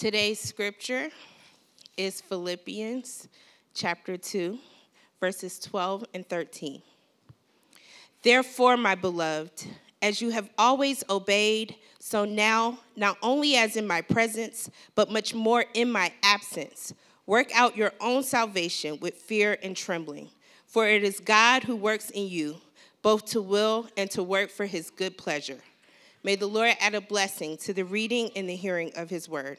Today's scripture is Philippians chapter 2, verses 12 and 13. Therefore, my beloved, as you have always obeyed, so now, not only as in my presence, but much more in my absence, work out your own salvation with fear and trembling. For it is God who works in you, both to will and to work for his good pleasure. May the Lord add a blessing to the reading and the hearing of his word.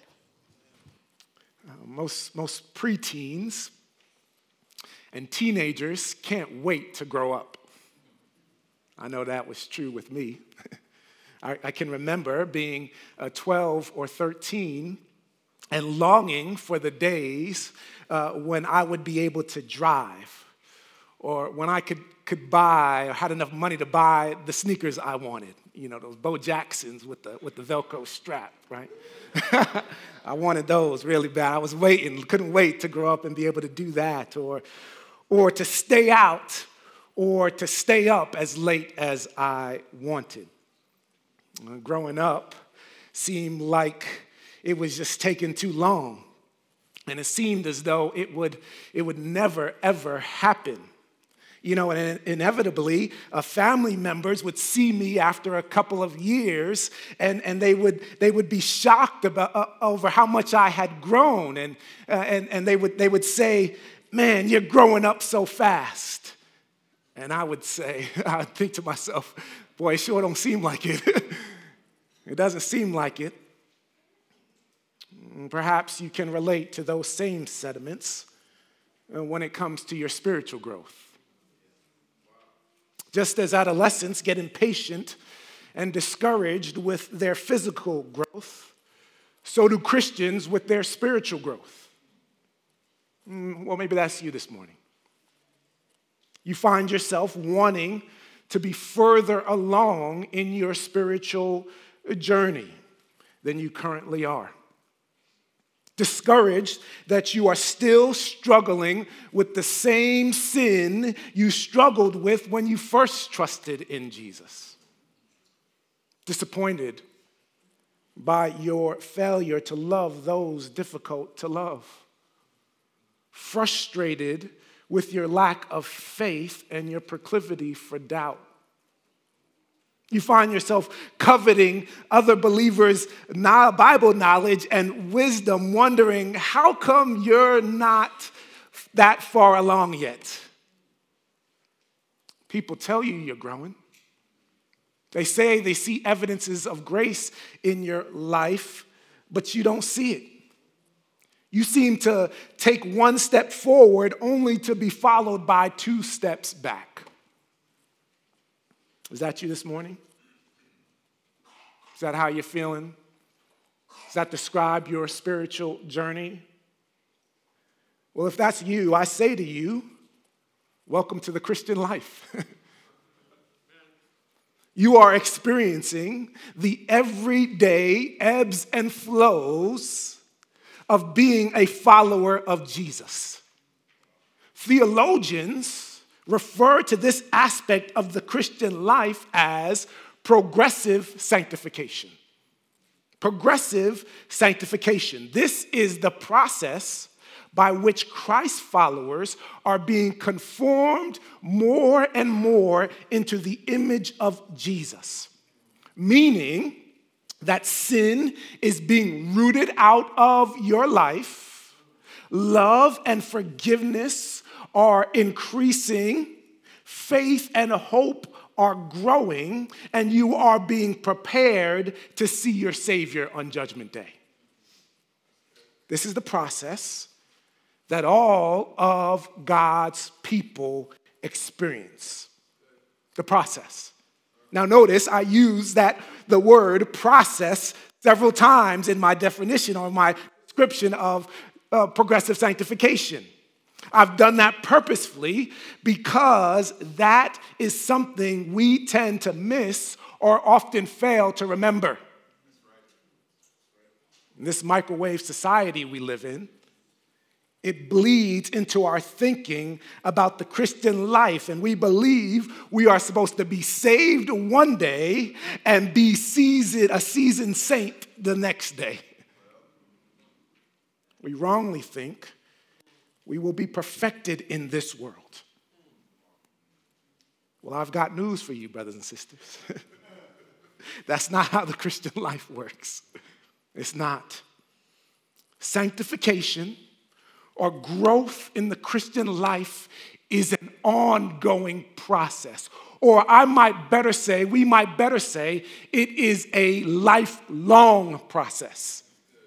Most preteens and teenagers can't wait to grow up. I know that was true with me. I can remember being 12 or 13 and longing for the days when I would be able to drive, or when I could buy or had enough money to buy the sneakers I wanted. You know, those Bo Jacksons with the Velcro strap, right? I wanted those really bad. I was waiting, couldn't wait to grow up and be able to do that, or to stay out, or to stay up as late as I wanted. Growing up seemed like it was just taking too long, and it seemed as though it would never, ever happen. You know, and inevitably, family members would see me after a couple of years, and they would be shocked over how much I had grown, and they would say, "Man, you're growing up so fast." And I would think to myself, "Boy, it sure don't seem like it." It doesn't seem like it. Perhaps you can relate to those same sentiments when it comes to your spiritual growth. Just as adolescents get impatient and discouraged with their physical growth, so do Christians with their spiritual growth. Well, maybe that's you this morning. You find yourself wanting to be further along in your spiritual journey than you currently are. Discouraged that you are still struggling with the same sin you struggled with when you first trusted in Jesus. Disappointed by your failure to love those difficult to love. Frustrated with your lack of faith and your proclivity for doubt. You find yourself coveting other believers' Bible knowledge and wisdom, wondering, how come you're not that far along yet? People tell you you're growing. They say they see evidences of grace in your life, but you don't see it. You seem to take one step forward only to be followed by 2 steps back. Is that you this morning? Is that how you're feeling? Does that describe your spiritual journey? Well, if that's you, I say to you, welcome to the Christian life. You are experiencing the everyday ebbs and flows of being a follower of Jesus. Theologians refer to this aspect of the Christian life as progressive sanctification. Progressive sanctification. This is the process by which Christ followers are being conformed more and more into the image of Jesus. Meaning that sin is being rooted out of your life, love and forgiveness are increasing, faith and hope are growing, and you are being prepared to see your Savior on Judgment Day. This is the process that all of God's people experience. The process. Now notice I use the word process several times in my definition or my description of progressive sanctification. I've done that purposefully because that is something we tend to miss or often fail to remember. In this microwave society we live in, it bleeds into our thinking about the Christian life, and we believe we are supposed to be saved one day and be a seasoned saint the next day. we wrongly think we will be perfected in this world. Well, I've got news for you, brothers and sisters. That's not how the Christian life works. It's not. Sanctification or growth in the Christian life is an ongoing process. Or we might better say, it is a lifelong process.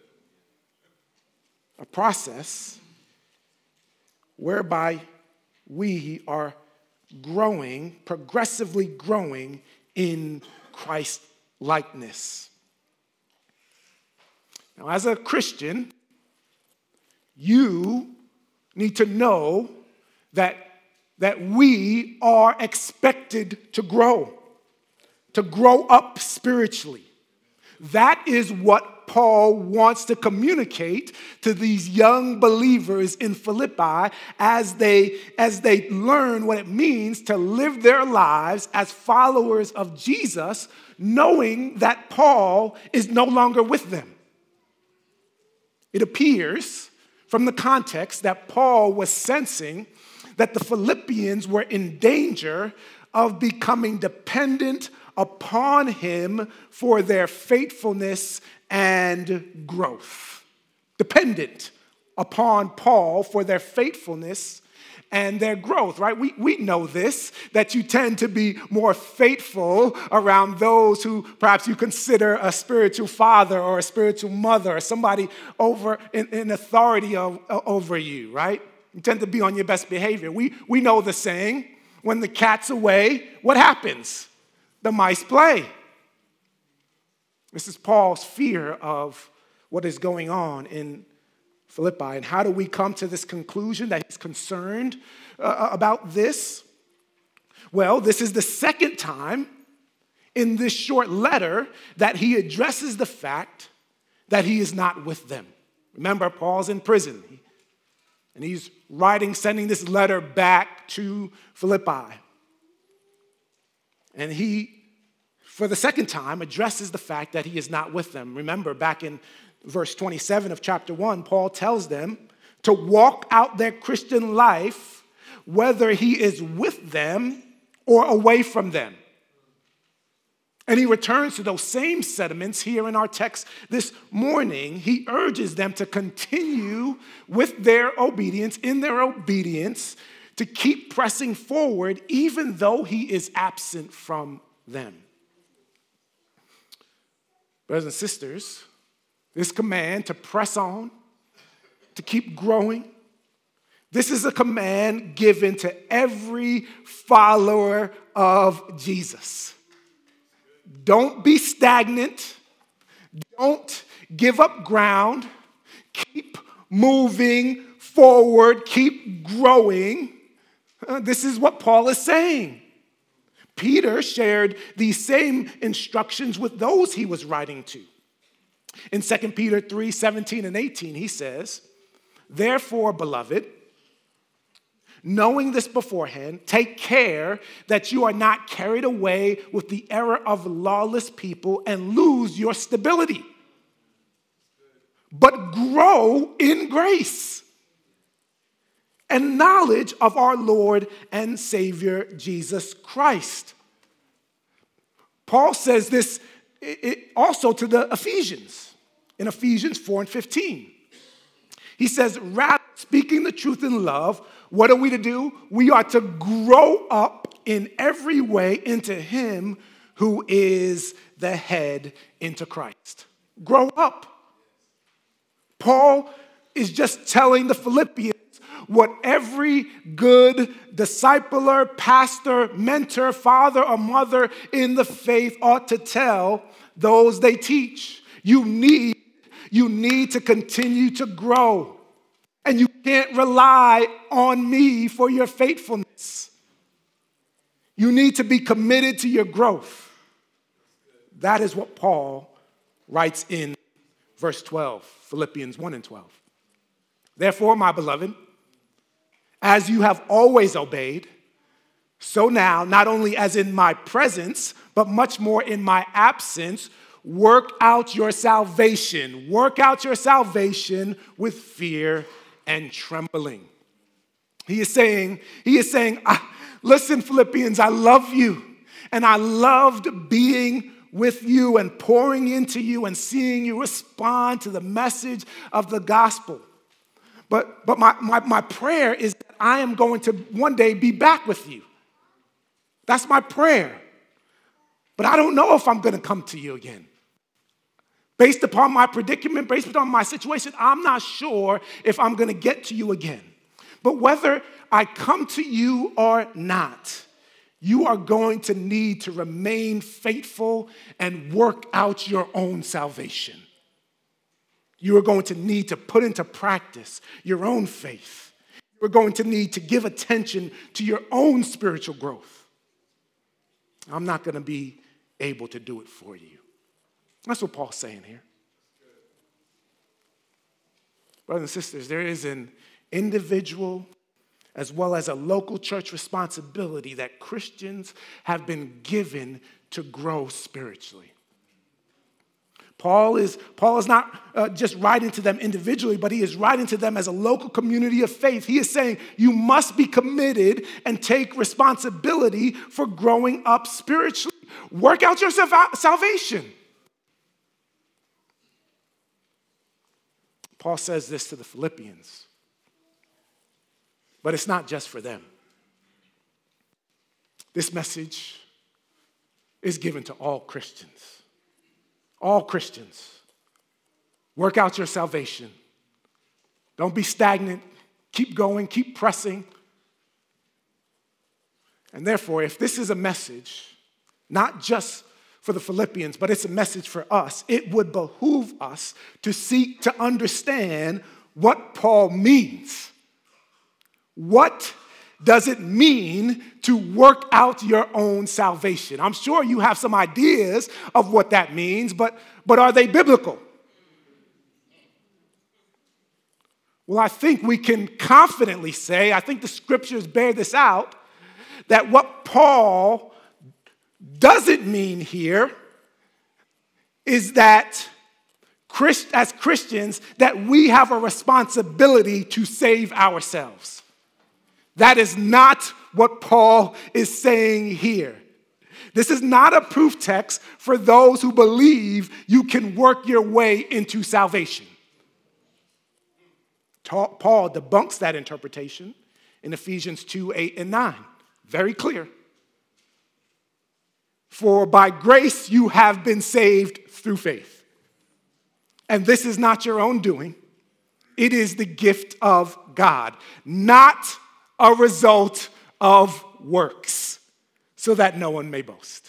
A process whereby we are growing, progressively growing in Christ likeness. Now, as a Christian, you need to know that we are expected to grow up spiritually. That is what Paul wants to communicate to these young believers in Philippi as they learn what it means to live their lives as followers of Jesus, knowing that Paul is no longer with them. It appears from the context that Paul was sensing that the Philippians were in danger of becoming dependent upon him for their faithfulness and growth. Dependent upon Paul for their faithfulness and their growth, right? We know this, that you tend to be more faithful around those who perhaps you consider a spiritual father or a spiritual mother or somebody over in authority over you, right? You tend to be on your best behavior. We know the saying, when the cat's away, what happens? The mice play. This is Paul's fear of what is going on in Philippi. And how do we come to this conclusion that he's concerned about this? Well, this is the second time in this short letter that he addresses the fact that he is not with them. Remember, Paul's in prison, and he's sending this letter back to Philippi. And he, for the second time, addresses the fact that he is not with them. Remember, back in verse 27 of chapter 1, Paul tells them to walk out their Christian life whether he is with them or away from them. And he returns to those same sentiments here in our text this morning. He urges them to continue with their obedience, to keep pressing forward even though he is absent from them. Brothers and sisters, this command to press on, to keep growing, this is a command given to every follower of Jesus. Don't be stagnant. Don't give up ground. Keep moving forward. Keep growing. This is what Paul is saying. Peter shared these same instructions with those he was writing to. In 2 Peter 3:17 and 18, he says, "Therefore, beloved, knowing this beforehand, take care that you are not carried away with the error of lawless people and lose your stability, but grow in grace and knowledge of our Lord and Savior, Jesus Christ." Paul says this also to the Ephesians in Ephesians 4 and 15. He says, rather, speaking the truth in love, what are we to do? We are to grow up in every way into him who is the head, into Christ. Grow up. Paul is just telling the Philippians what every good discipler, pastor, mentor, father, or mother in the faith ought to tell those they teach. You need to continue to grow. And you can't rely on me for your faithfulness. You need to be committed to your growth. That is what Paul writes in verse 12, Philippians 1 and 12. Therefore, my beloved, as you have always obeyed, so now, not only as in my presence, but much more in my absence, work out your salvation. Work out your salvation with fear and trembling. He is saying, listen, Philippians, I love you. And I loved being with you and pouring into you and seeing you respond to the message of the gospel. But my prayer is that I am going to one day be back with you. That's my prayer. But I don't know if I'm going to come to you again. Based upon my predicament, based upon my situation, I'm not sure if I'm going to get to you again. But whether I come to you or not, you are going to need to remain faithful and work out your own salvation. You are going to need to put into practice your own faith. You're going to need to give attention to your own spiritual growth. I'm not going to be able to do it for you. That's what Paul's saying here. Brothers and sisters, there is an individual as well as a local church responsibility that Christians have been given to grow spiritually. Paul is not just writing to them individually, but he is writing to them as a local community of faith. He is saying you must be committed and take responsibility for growing up spiritually. Work out your salvation. Paul says this to the Philippians, but it's not just for them. This message is given to all Christians. All Christians. Work out your salvation. Don't be stagnant. Keep going. Keep pressing. And therefore, if this is a message, not just for the Philippians, but it's a message for us, it would behoove us to seek to understand what Paul means. What does it mean to work out your own salvation? I'm sure you have some ideas of what that means, but are they biblical? Well, I think we can confidently say, I think the scriptures bear this out, that what Paul doesn't mean here is that as Christians, that we have a responsibility to save ourselves. That is not what Paul is saying here. This is not a proof text for those who believe you can work your way into salvation. Paul debunks that interpretation in Ephesians 2, 8, and 9. Very clear. For by grace you have been saved through faith. And this is not your own doing. It is the gift of God, not a result of works, so that no one may boast.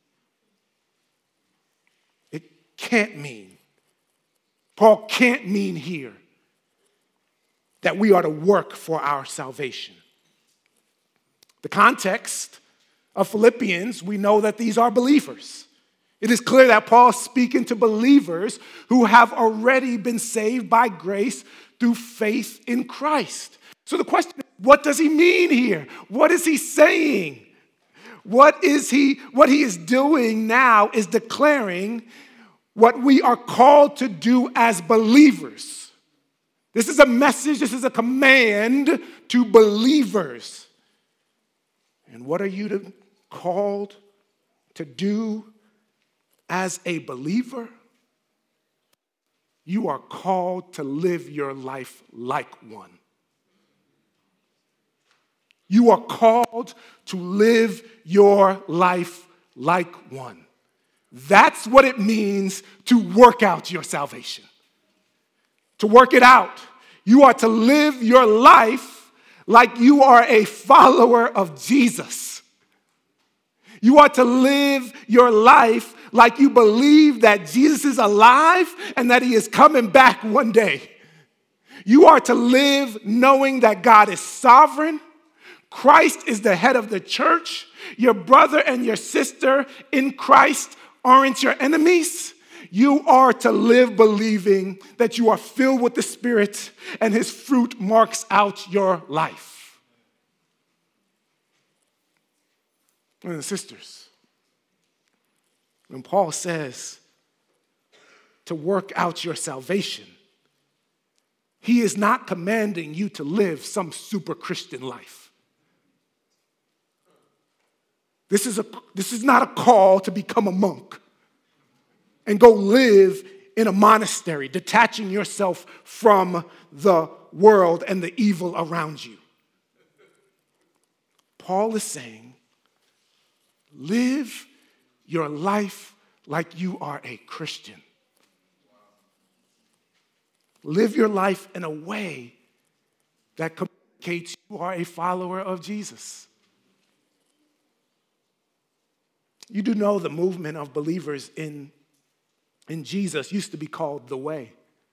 It can't mean, Paul can't mean here that we are to work for our salvation. The context of Philippians, we know that these are believers. It is clear that Paul is speaking to believers who have already been saved by grace through faith in Christ. So the question is, what does he mean here? What is he saying? What he is doing now is declaring what we are called to do as believers. This is a message, this is a command to believers. And what are you called to do as a believer? You are called to live your life like one. You are called to live your life like one. That's what it means to work out your salvation. To work it out. You are to live your life like you are a follower of Jesus. You are to live your life like you believe that Jesus is alive and that he is coming back one day. You are to live knowing that God is sovereign. Christ is the head of the church. Your brother and your sister in Christ aren't your enemies. You are to live believing that you are filled with the Spirit and his fruit marks out your life. Brothers and sisters, when Paul says to work out your salvation. He is not commanding you to live some super Christian life. This is not a call to become a monk and go live in a monastery, detaching yourself from the world and the evil around you. Paul is saying, live your life like you are a Christian. Live your life in a way that communicates you are a follower of Jesus. You do know the movement of believers in Jesus used to be called the Way.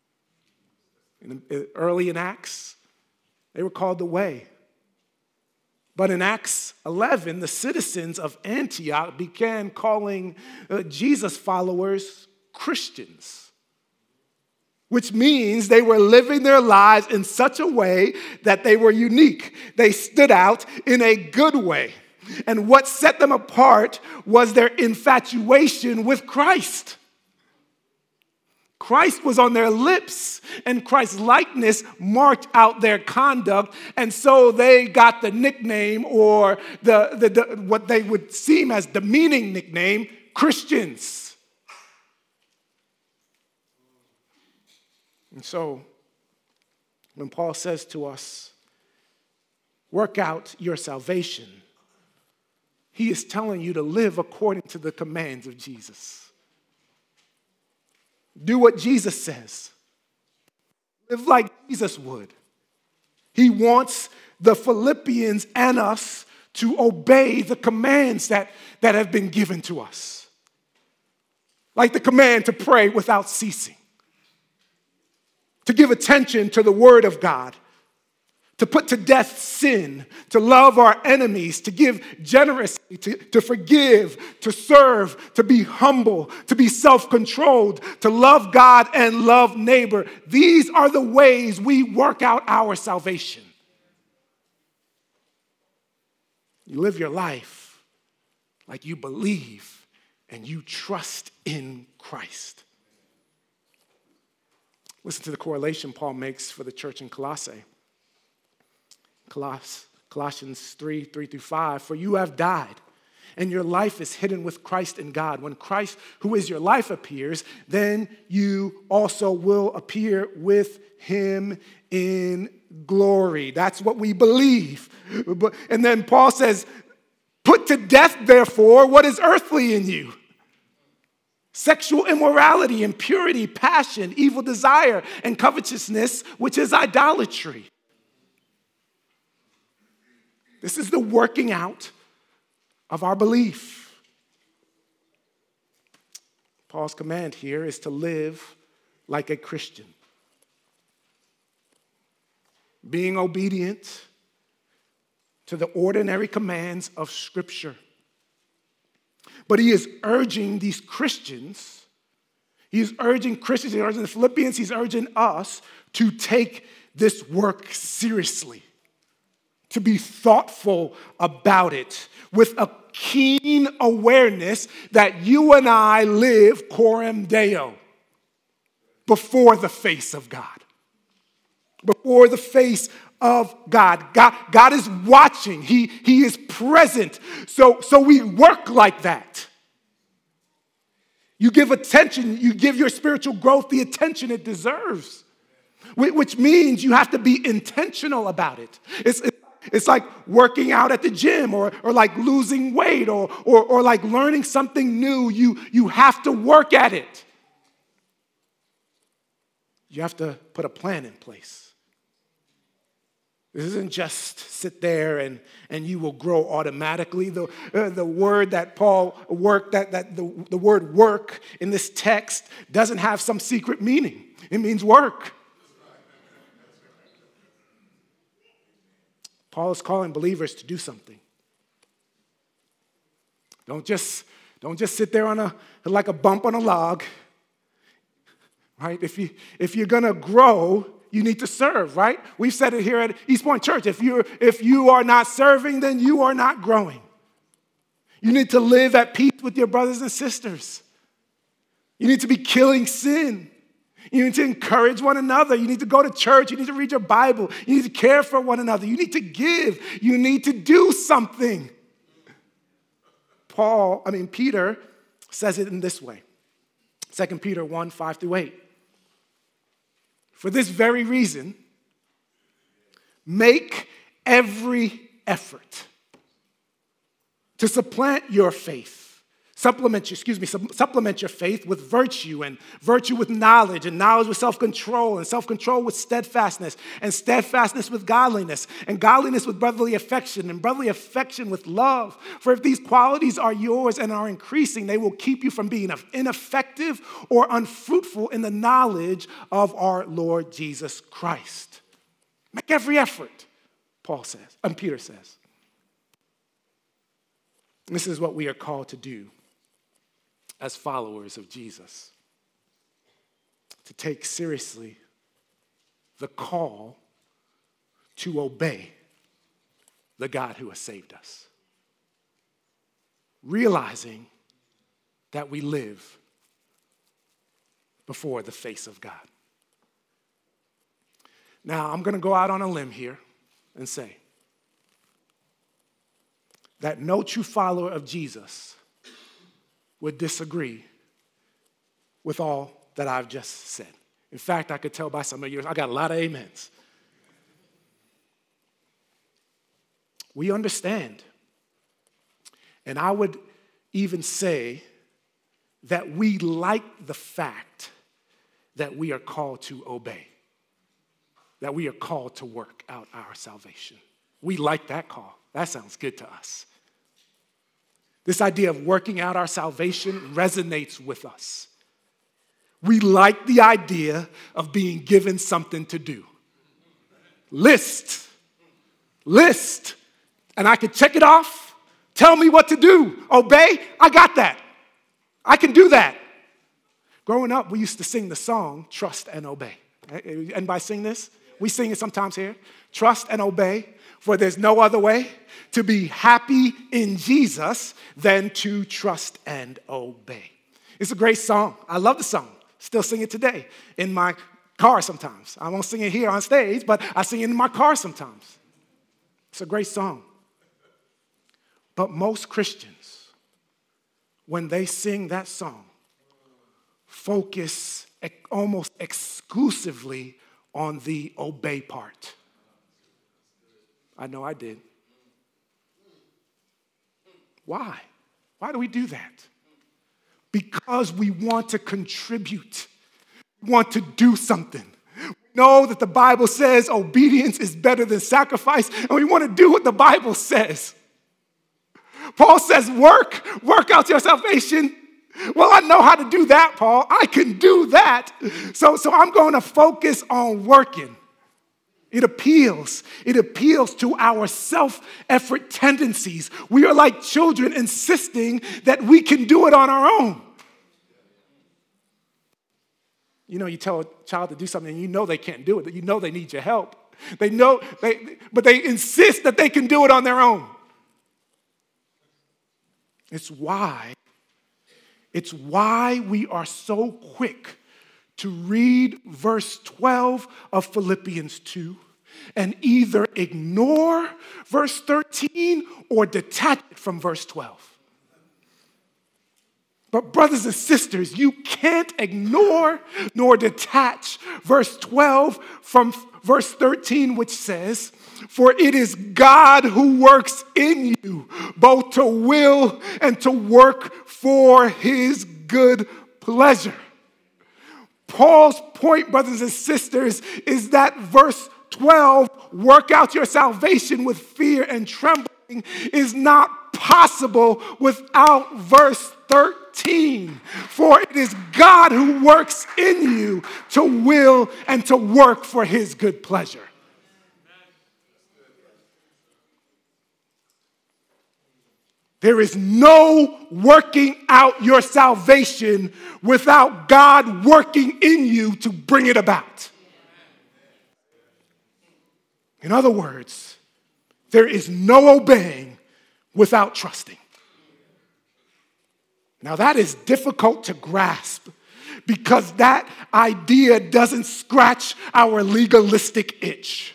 Early in Acts, they were called the Way. But in Acts 11, the citizens of Antioch began calling Jesus followers Christians, which means they were living their lives in such a way that they were unique. They stood out in a good way. And what set them apart was their infatuation with Christ. Christ was on their lips, and Christ's likeness marked out their conduct, and so they got the nickname, or the what they would seem as demeaning nickname, Christians. And so, when Paul says to us, work out your salvation, he is telling you to live according to the commands of Jesus. Do what Jesus says. Live like Jesus would. He wants the Philippians and us to obey the commands that have been given to us. Like the command to pray without ceasing. To give attention to the Word of God. To put to death sin, to love our enemies, to give generously, to forgive, to serve, to be humble, to be self-controlled, to love God and love neighbor. These are the ways we work out our salvation. You live your life like you believe and you trust in Christ. Listen to the correlation Paul makes for the church in Colossae. Colossians 3:3-5, for you have died, and your life is hidden with Christ in God. When Christ, who is your life, appears, then you also will appear with him in glory. That's what we believe. And then Paul says, put to death, therefore, what is earthly in you. Sexual immorality, impurity, passion, evil desire, and covetousness, which is idolatry. This is the working out of our belief. Paul's command here is to live like a Christian. Being obedient to the ordinary commands of Scripture. But he is urging these Christians, he's urging the Philippians, he's urging us to take this work seriously. To be thoughtful about it with a keen awareness that you and I live coram Deo, before the face of God. Before the face of God. God is watching. He is present. So we work like that. You give attention, you give your spiritual growth the attention it deserves. Which means you have to be intentional about it. It's like working out at the gym or like losing weight or like learning something new. You have to work at it. You have to put a plan in place. This isn't just sit there and you will grow automatically. The word that Paul worked, the word work in this text doesn't have some secret meaning. It means work. Paul is calling believers to do something. Don't just sit there like a bump on a log, right? If you're gonna grow, you need to serve, right? We've said it here at East Point Church. If you are not serving, then you are not growing. You need to live at peace with your brothers and sisters. You need to be killing sin. You need to encourage one another. You need to go to church. You need to read your Bible. You need to care for one another. You need to give. You need to do something. Peter says it in this way. 2 Peter 1, 5 through 8. For this very reason, make every effort to supplement your faith with virtue, and virtue with knowledge, and knowledge with self-control, and self-control with steadfastness, and steadfastness with godliness, and godliness with brotherly affection, and brotherly affection with love. For if these qualities are yours and are increasing, they will keep you from being ineffective or unfruitful in the knowledge of our Lord Jesus Christ. Make every effort, Peter says. This is what we are called to do as followers of Jesus, to take seriously the call to obey the God who has saved us, realizing that we live before the face of God. Now, I'm going to go out on a limb here and say that no true follower of Jesus would disagree with all that I've just said. In fact, I could tell by some of yours, I got a lot of amens. We understand, and I would even say that we like the fact that we are called to obey, that we are called to work out our salvation. We like that call. That sounds good to us. This idea of working out our salvation resonates with us. We like the idea of being given something to do. List. And I can check it off. Tell me what to do. Obey. I got that. I can do that. Growing up, we used to sing the song, Trust and Obey. Anybody sing this? We sing it sometimes here. Trust and obey, for there's no other way to be happy in Jesus than to trust and obey. It's a great song. I love the song. Still sing it today in my car sometimes. I won't sing it here on stage, but I sing it in my car sometimes. It's a great song. But most Christians, when they sing that song, focus almost exclusively on the obey part. I know I did. Why? Why do we do that? Because we want to contribute. We want to do something. We know that the Bible says obedience is better than sacrifice, and we want to do what the Bible says. Paul says, work out your salvation. Well, I know how to do that, Paul. I can do that. So I'm going to focus on working. It appeals to our self-effort tendencies. We are like children insisting that we can do it on our own. You know, you tell a child to do something and you know they can't do it, you know they need your help. But they insist that they can do it on their own. It's why we are so quick to read verse 12 of Philippians 2 and either ignore verse 13 or detach it from verse 12. But brothers and sisters, you can't ignore nor detach verse 12 from verse 13, which says, "For it is God who works in you, both to will and to work for his good pleasure." Paul's point, brothers and sisters, is that verse 12, work out your salvation with fear and trembling, is not possible without verse 13. For it is God who works in you to will and to work for his good pleasure. There is no working out your salvation without God working in you to bring it about. In other words, there is no obeying without trusting. Now that is difficult to grasp because that idea doesn't scratch our legalistic itch.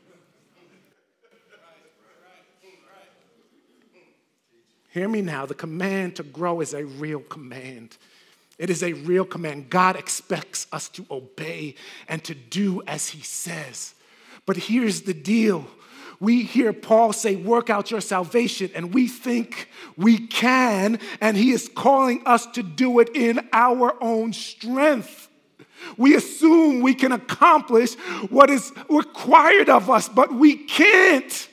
Hear me now. The command to grow is a real command. It is a real command. God expects us to obey and to do as he says. But here's the deal. We hear Paul say, work out your salvation, and we think we can, and he is calling us to do it in our own strength. We assume we can accomplish what is required of us, but we can't.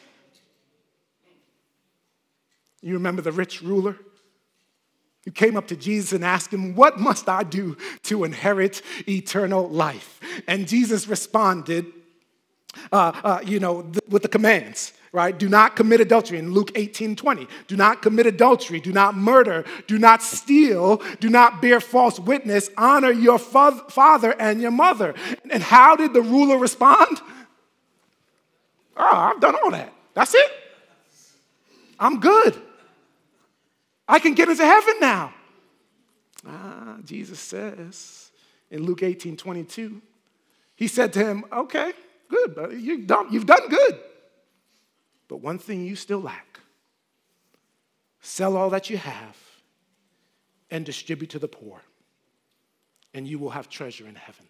You remember the rich ruler who came up to Jesus and asked him, what must I do to inherit eternal life? And Jesus responded, with the commands, right? Do not commit adultery in Luke 18:20. Do not commit adultery. Do not murder. Do not steal. Do not bear false witness. Honor your father and your mother. And how did the ruler respond? Oh, I've done all that. That's it. I'm good. I can get into heaven now. Jesus says in Luke 18:22, he said to him, okay, good, buddy. You've done good. But one thing you still lack. Sell all that you have and distribute to the poor, and you will have treasure in heaven.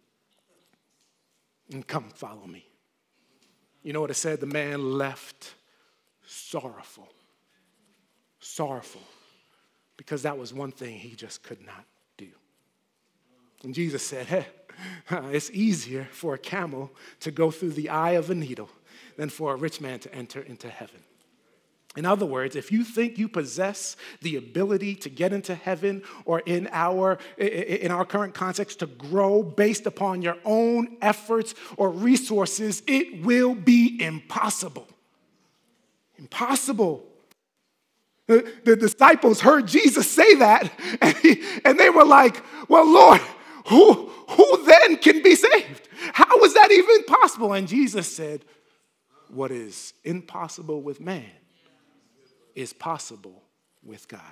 And come follow me. You know what it said? The man left sorrowful. Sorrowful. Because that was one thing he just could not do. And Jesus said, hey, it's easier for a camel to go through the eye of a needle than for a rich man to enter into heaven. In other words, if you think you possess the ability to get into heaven, or in our current context, to grow based upon your own efforts or resources, it will be impossible. Impossible. The disciples heard Jesus say that, and they were like, well, Lord, who then can be saved? How is that even possible? And Jesus said, what is impossible with man is possible with God.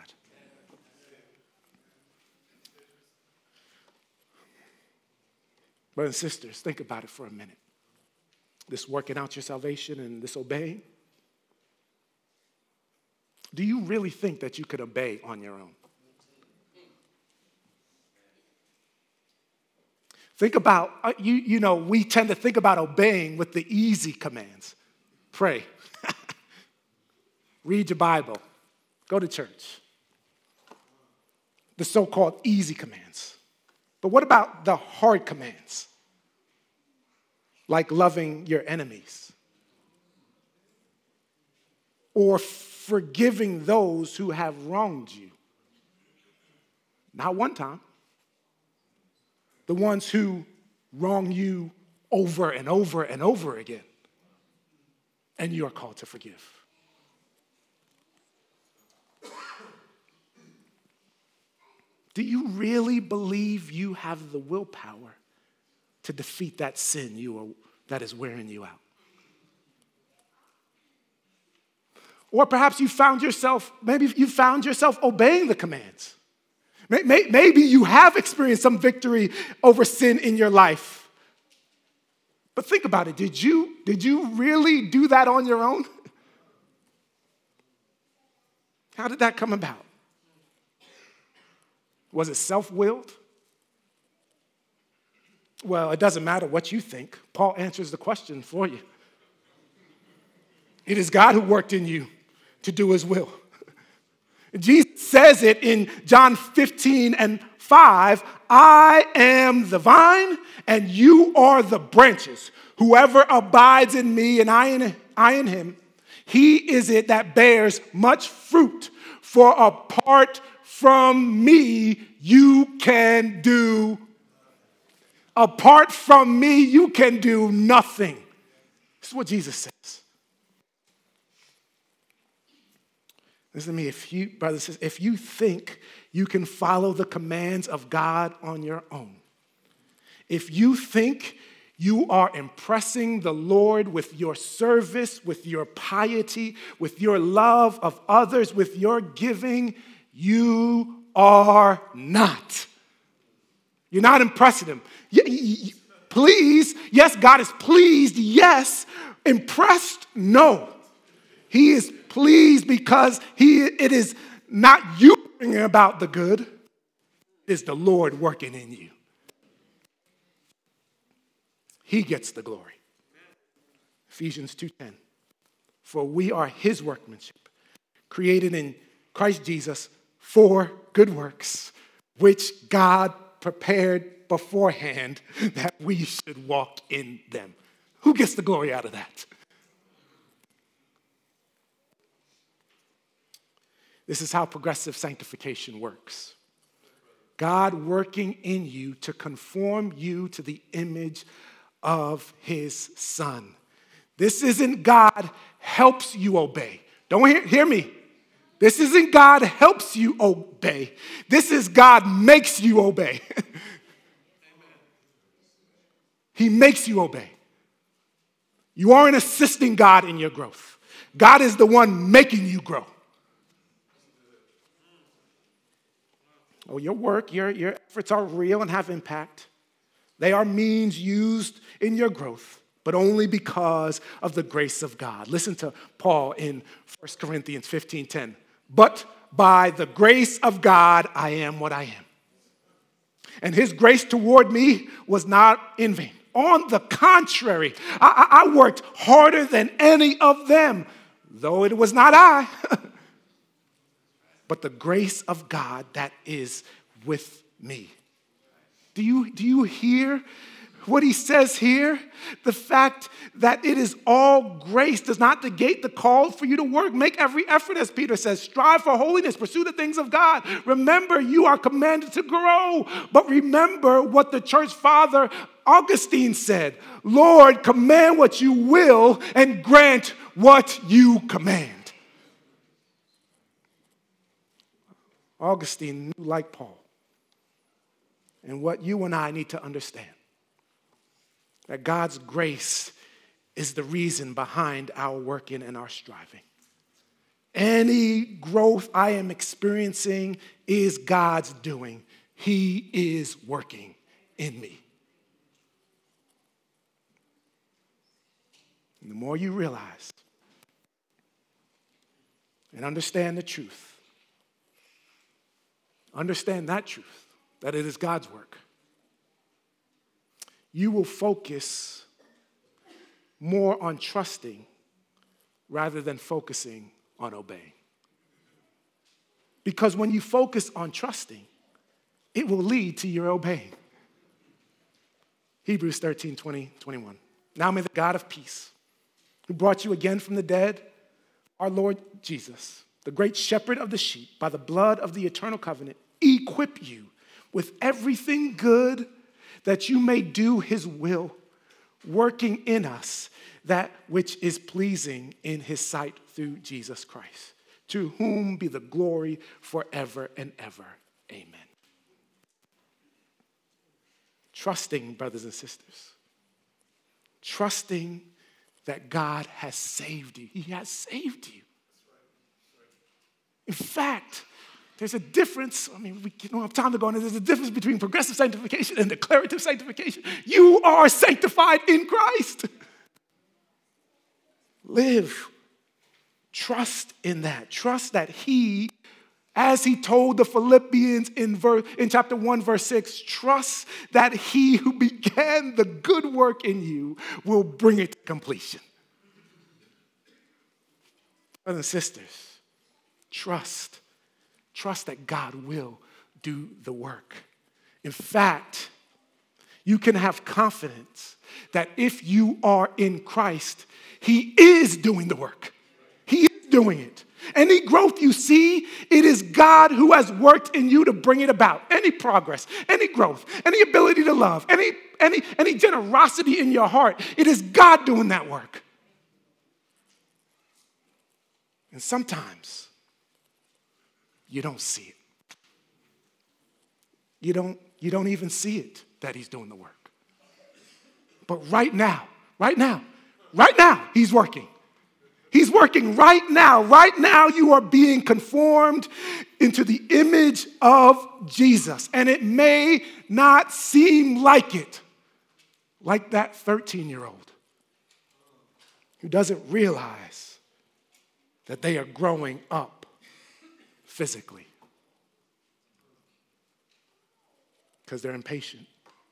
Brothers and sisters, think about it for a minute. This working out your salvation and this obeying. Do you really think that you could obey on your own? Think about, we tend to think about obeying with the easy commands. Pray. Read your Bible. Go to church. The so-called easy commands. But what about the hard commands? Like loving your enemies. Or forgiving those who have wronged you. Not one time. The ones who wrong you over and over and over again. And you are called to forgive. Do you really believe you have the willpower to defeat that sin that is wearing you out? Or perhaps you found yourself obeying the commands. Maybe you have experienced some victory over sin in your life. But think about it. Did you really do that on your own? How did that come about? Was it self-willed? Well, it doesn't matter what you think. Paul answers the question for you. It is God who worked in you to do his will. Jesus says it in John 15:5, I am the vine and you are the branches. Whoever abides in me and I in him, he is it that bears much fruit. For apart from me, you can do. Apart from me, you can do nothing. This is what Jesus says. Listen to me, brothers, if you think you can follow the commands of God on your own, if you think you are impressing the Lord with your service, with your piety, with your love of others, with your giving, you are not. You're not impressing him. Please, yes, God is pleased, yes. Impressed, no. He is pleased because it is not you bringing about the good, it is the Lord working in you. He gets the glory. Ephesians 2:10. For we are his workmanship, created in Christ Jesus for good works, which God prepared beforehand that we should walk in them. Who gets the glory out of that? This is how progressive sanctification works. God working in you to conform you to the image of his Son. This isn't God helps you obey. Don't hear me. This isn't God helps you obey. This is God makes you obey. He makes you obey. You aren't assisting God in your growth. God is the one making you grow. Oh, your work, your efforts are real and have impact. They are means used in your growth, but only because of the grace of God. Listen to Paul in 1 Corinthians 15:10. But by the grace of God, I am what I am. And his grace toward me was not in vain. On the contrary, I worked harder than any of them, though it was not I, but the grace of God that is with me. Do you hear what he says here? The fact that it is all grace does not negate the call for you to work. Make every effort, as Peter says. Strive for holiness. Pursue the things of God. Remember, you are commanded to grow. But remember what the church father Augustine said. Lord, command what you will and grant what you command. Augustine knew like Paul. And what you and I need to understand. That God's grace is the reason behind our working and our striving. Any growth I am experiencing is God's doing. He is working in me. And the more you realize and understand the truth, understand that truth, that it is God's work, you will focus more on trusting rather than focusing on obeying. Because when you focus on trusting, it will lead to your obeying. Hebrews 13:20-21. Now may the God of peace, who brought you again from the dead, our Lord Jesus, the great shepherd of the sheep, by the blood of the eternal covenant, equip you with everything good that you may do his will, working in us that which is pleasing in his sight through Jesus Christ, to whom be the glory forever and ever. Amen. Trusting, brothers and sisters, trusting that God has saved you. He has saved you. In fact, there's a difference. We don't have time to go into this. There's a difference between progressive sanctification and declarative sanctification. You are sanctified in Christ. Live. Trust in that. Trust that he, as he told the Philippians in chapter 1, verse 6, trust that he who began the good work in you will bring it to completion. Brothers and sisters, trust. Trust that God will do the work. In fact, you can have confidence that if you are in Christ, he is doing the work. He is doing it. Any growth you see, it is God who has worked in you to bring it about. Any progress, any growth, any ability to love, any generosity in your heart, it is God doing that work. And sometimes you don't see it. You don't even see it that he's doing the work. But right now, he's working. He's working right now. Right now, you are being conformed into the image of Jesus. And it may not seem like it, like that 13-year-old who doesn't realize that they are growing up physically because they're impatient,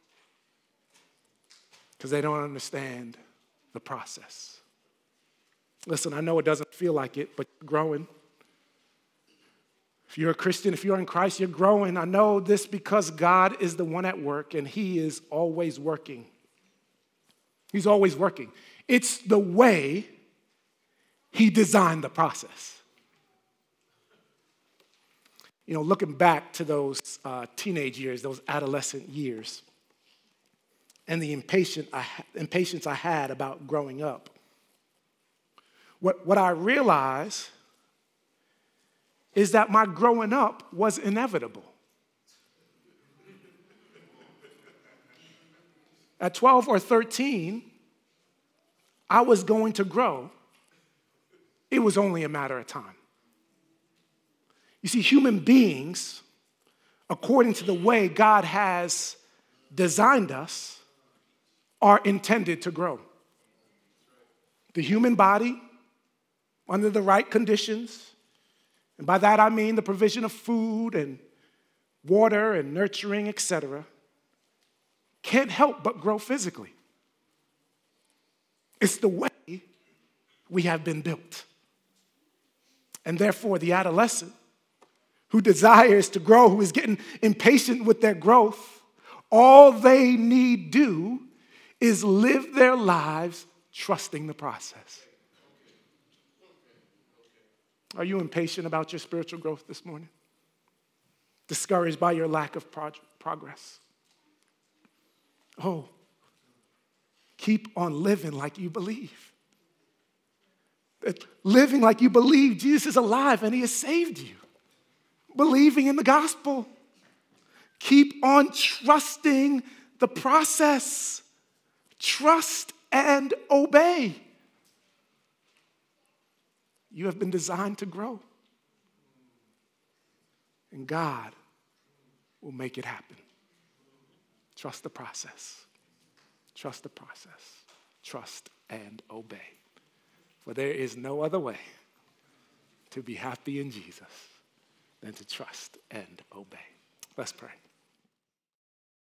because they don't understand the process. Listen, I know it doesn't feel like it, but you're growing. If you're a Christian, if you're in Christ, you're growing. I know this because God is the one at work, and he is always working. He's always working. It's the way he designed the process. You know, looking back to those teenage years, those adolescent years, and the impatience I had about growing up, what I realized is that my growing up was inevitable. At 12 or 13, I was going to grow. It was only a matter of time. You see, human beings, according to the way God has designed us, are intended to grow. The human body, under the right conditions, and by that I mean the provision of food and water and nurturing, etc., can't help but grow physically. It's the way we have been built. And therefore, the adolescent who desires to grow, who is getting impatient with their growth, all they need do is live their lives trusting the process. Are you impatient about your spiritual growth this morning? Discouraged by your lack of progress? Oh, keep on living like you believe. Living like you believe Jesus is alive and he has saved you. Believing in the gospel. Keep on trusting the process. Trust and obey. You have been designed to grow. And God will make it happen. Trust the process. Trust the process. Trust and obey. For there is no other way to be happy in Jesus than to trust and obey. Let's pray.